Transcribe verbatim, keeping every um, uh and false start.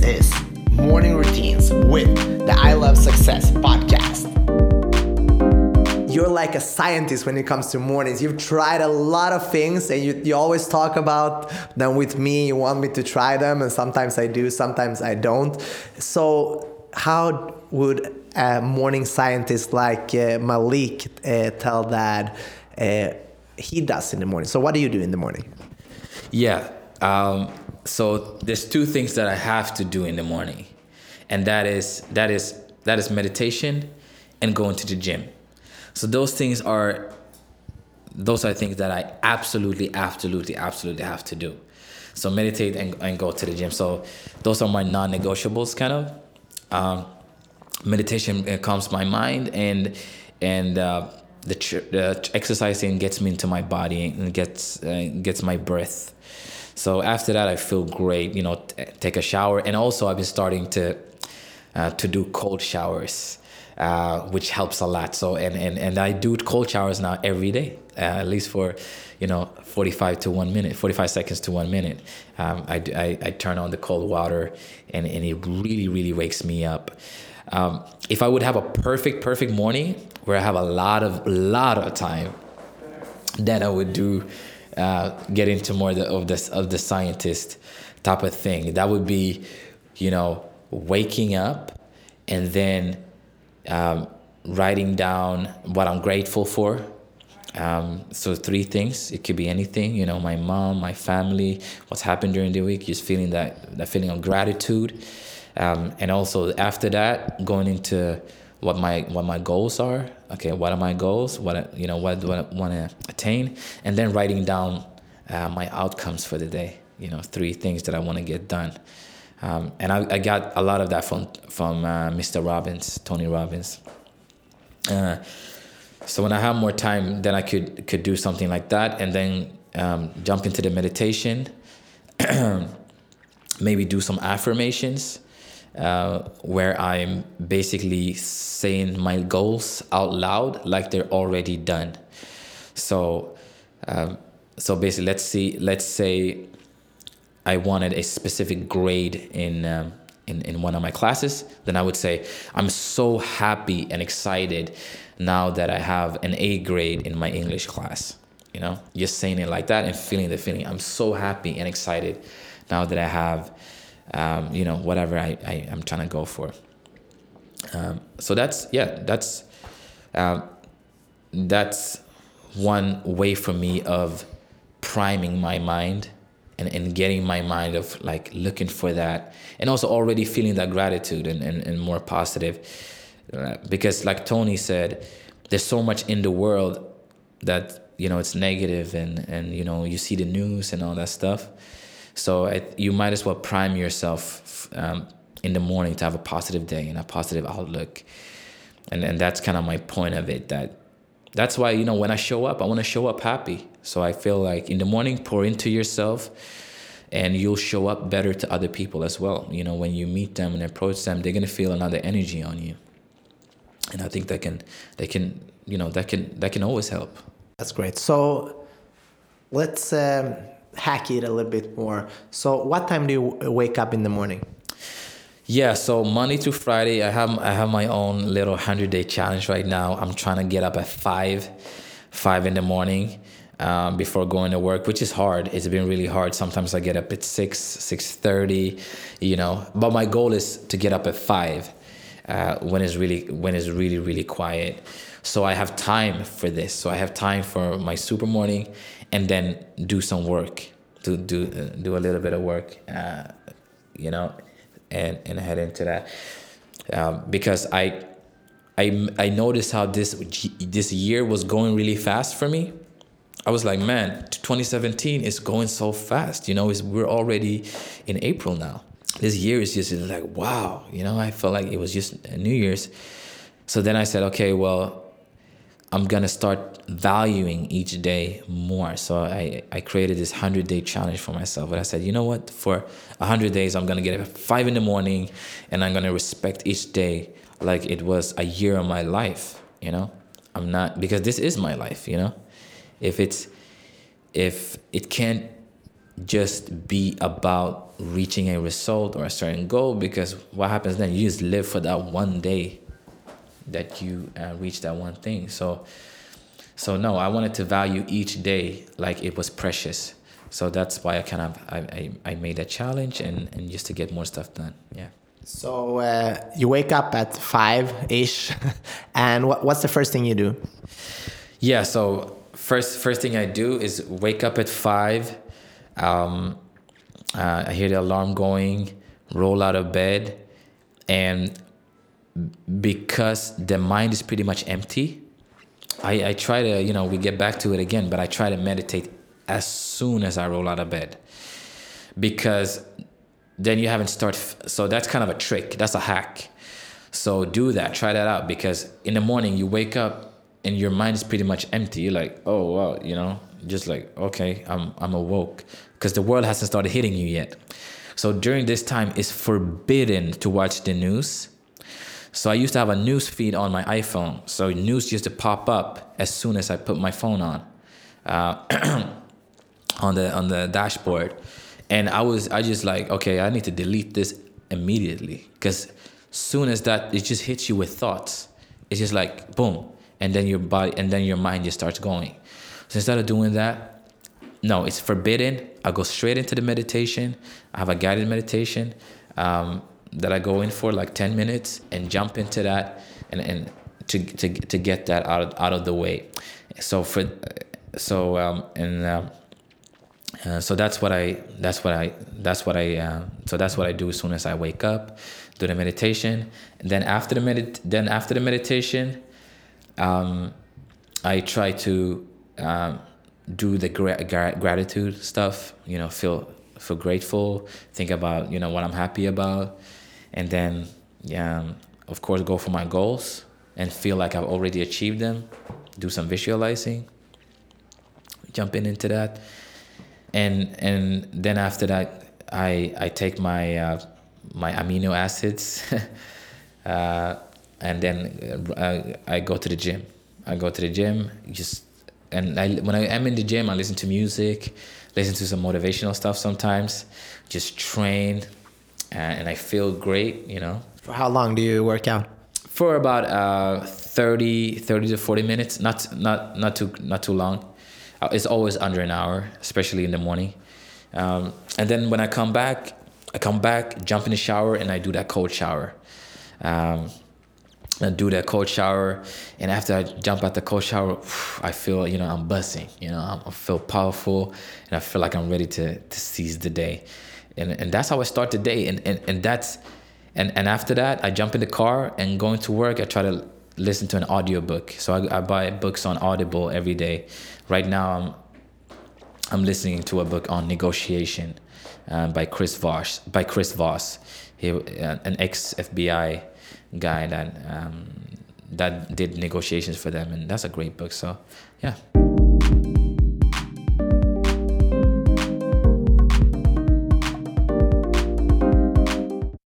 is Morning Routines with the I Love Success podcast. You're like a scientist when it comes to mornings. You've tried a lot of things and you, you always talk about them with me. You want me to try them, and sometimes I do, sometimes I don't. So how would a morning scientist like uh, Malik uh, tell that uh, he does in the morning? So what do you do in the morning? Yeah. Um, so there's two things that I have to do in the morning, and that is that is that is meditation and going to the gym. So those things are those are things that I absolutely, absolutely, absolutely have to do. So meditate and, and go to the gym. So those are my non-negotiables, kind of. Um, meditation calms my mind, and and uh, the, tr- the exercising gets me into my body and gets uh, gets my breath. So after that, I feel great. You know, t- take a shower, and also I've been starting to uh, to do cold showers, uh, which helps a lot. So and, and and I do cold showers now every day, uh, at least for, you know, forty-five to one minute, forty-five seconds to one minute. Um, I, I I turn on the cold water, and and it really really wakes me up. Um, if I would have a perfect perfect morning where I have a lot of lot of time, then I would do. Uh, get into more the, of this of the scientist type of thing. That would be, you know, waking up and then um, writing down what I'm grateful for. Um, so three things. It could be anything. You know, my mom, my family, what's happened during the week. Just feeling that that feeling of gratitude, um, and also after that going into what my what my goals are. Okay, what are my goals? What you know, what do I want to attain? And then writing down uh, my outcomes for the day. You know, three things that I want to get done. Um, and I, I got a lot of that from from uh, Mister Robbins, Tony Robbins. Uh, so when I have more time, then I could could do something like that, and then um, jump into the meditation. Maybe do some affirmations. Uh, where I'm basically saying my goals out loud like they're already done. So, um, so basically, let's see. Let's say I wanted a specific grade in um, in in one of my classes. Then I would say I'm so happy and excited now that I have an A grade in my English class. You know, just saying it like that and feeling the feeling. I'm so happy and excited now that I have. Um, you know, whatever I, I, I'm trying to go for. Um, so that's, yeah, that's, um, that's one way for me of priming my mind and, and getting my mind of like looking for that, and also already feeling that gratitude and, and, and more positive. Uh, because like Tony said, there's so much in the world that, you know, it's negative and, and, you know, you see the news and all that stuff. So I, you might as well prime yourself um, in the morning to have a positive day and a positive outlook. And and that's kind of my point of it. That that's why, you know, when I show up, I want to show up happy. So I feel like in the morning, pour into yourself, and you'll show up better to other people as well. You know, when you meet them and approach them, they're gonna feel another energy on you. And I think that can, they can, you know, that can that can always help. That's great. So let's. Um... hack it a little bit more. So what time do you wake up in the morning? Yeah, so Monday to Friday, I have I have my own little hundred day challenge right now. I'm trying to get up at five, five in the morning um, before going to work, which is hard. It's been really hard. Sometimes I get up at six, six thirty, you know. But my goal is to get up at five uh, when it's really when it's really really quiet. So I have time for this. So I have time for my super morning, and then do some work, to do uh, do a little bit of work, uh, you know, and, and head into that. Um, because I I I noticed how this this year was going really fast for me. I was like, man, twenty seventeen is going so fast. You know, it's, we're already in April now. This year is just like, wow. You know, I felt like it was just New Year's. So then I said, okay, well, I'm going to start valuing each day more. So I, I created this hundred-day challenge for myself. And I said, you know what? For one hundred days, I'm going to get up at five in the morning, and I'm going to respect each day like it was a year of my life, you know? I'm not, because this is my life, you know? If it's, if it can't just be about reaching a result or a certain goal, because what happens then, you just live for that one day that you uh, reach that one thing. So so no, I wanted to value each day like it was precious. So that's why I kind of I, I, I made that challenge, and, and just to get more stuff done. Yeah. So uh, you wake up at five ish, and what, what's the first thing you do? Yeah. So first first thing I do is wake up at five. Um, uh, I hear the alarm going, roll out of bed, and because the mind is pretty much empty, I, I try to, you know, we get back to it again, but I try to meditate as soon as I roll out of bed, because then you haven't started. So that's kind of a trick. That's a hack. So do that. Try that out, because in the morning you wake up and your mind is pretty much empty. You're like, oh, wow, you know, just like, okay, I'm I'm awoke, because the world hasn't started hitting you yet. So during this time, it's forbidden to watch the news. So I used to have a news feed on my iPhone. So news used to pop up as soon as I put my phone on, uh, on the on the dashboard, and I was I just like, okay, I need to delete this immediately, because soon as that, it just hits you with thoughts. It's just like boom, and then your body and then your mind just starts going. So instead of doing that, no, it's forbidden. I go straight into the meditation. I have a guided meditation. Um, that I go in for like ten minutes and jump into that, and, and to to to get that out of, out of the way. So for so um and um, uh, so that's what I that's what I that's what I uh, so that's what I do as soon as I wake up, do the meditation, and then after the medit then after the meditation, um, I try to um, do the gra- gra- gratitude stuff. You know, feel feel grateful, think about, you know, what I'm happy about. And then, yeah, um, of course, go for my goals and feel like I've already achieved them. Do some visualizing, jump in into that, and and then after that, I I take my uh, my amino acids, uh, and then uh, I go to the gym. I go to the gym, just and I, when I am in the gym, I listen to music, listen to some motivational stuff sometimes, just train. And I feel great, you know. For how long do you work out? For about uh, thirty, thirty to forty minutes, not not not too not too long. Uh, it's always under an hour, especially in the morning. Um, and then when I come back, I come back, jump in the shower, and I do that cold shower. Um, I do that cold shower, and after I jump out the cold shower, I feel, you know, I'm buzzing. You know, I feel powerful, and I feel like I'm ready to to seize the day. And and that's how I start the day. And and, and that's and, and after that, I jump in the car and going to work, I try to listen to an audiobook. So I, I buy books on Audible every day. Right now I'm I'm listening to a book on negotiation uh, by Chris Voss. By Chris Voss, he uh, an ex F B I guy that um, that did negotiations for them, and that's a great book. So yeah.